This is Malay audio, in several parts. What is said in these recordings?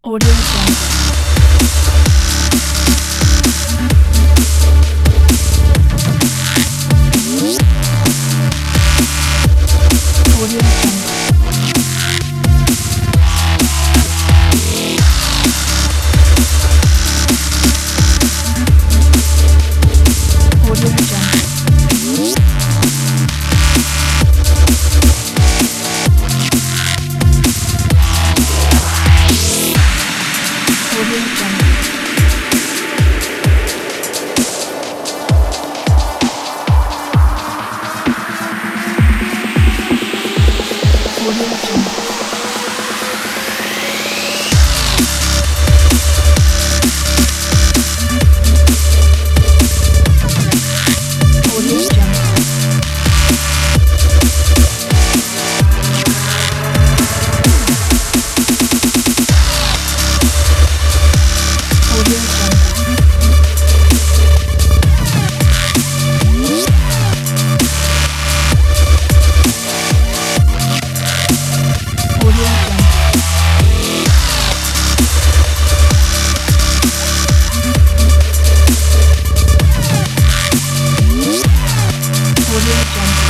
Audio Jungle. Audio Jungle. Audio Jungle. Audio Jungle. Audio Jungle. Audio Jungle. Audio Jungle. Audio Jungle. Audio Jungle.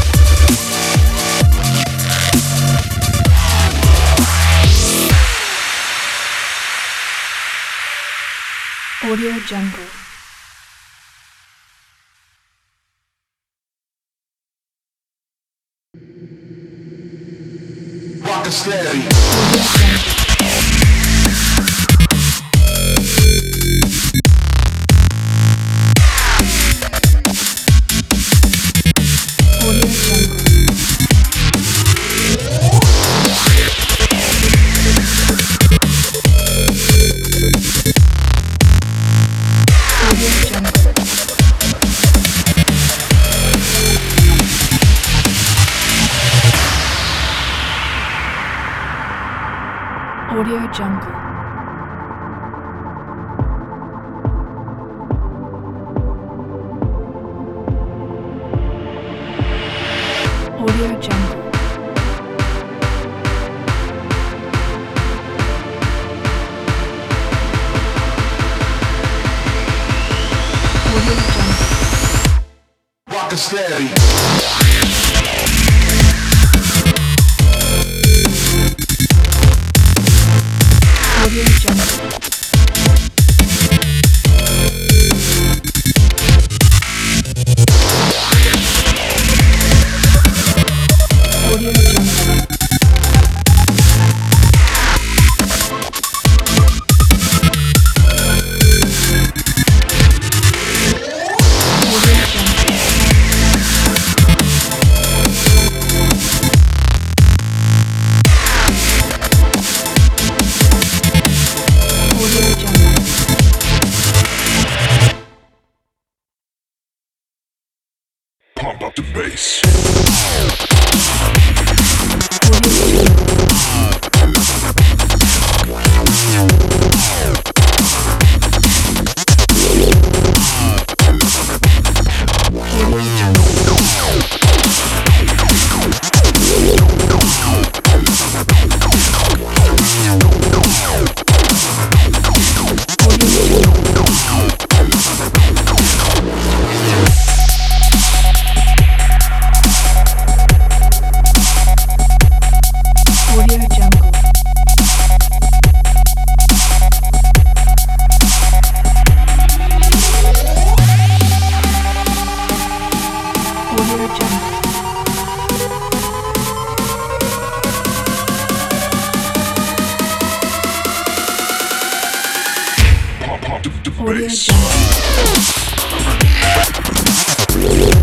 Audio Jungle. Rock steady. Audio Jungle. Audio Jungle. Audio Jungle. Audio Jungle. Audio Jungle. Audio Jungle. Rock steady. Audio Jungle. Audio Jungle. Audio Jungle. Audio Jungle. Pump up the bass. Audio Jungle. Audio Jungle. Audio Audio Jungle. Audio Jungle. Pump up the Audio bass. Jungle.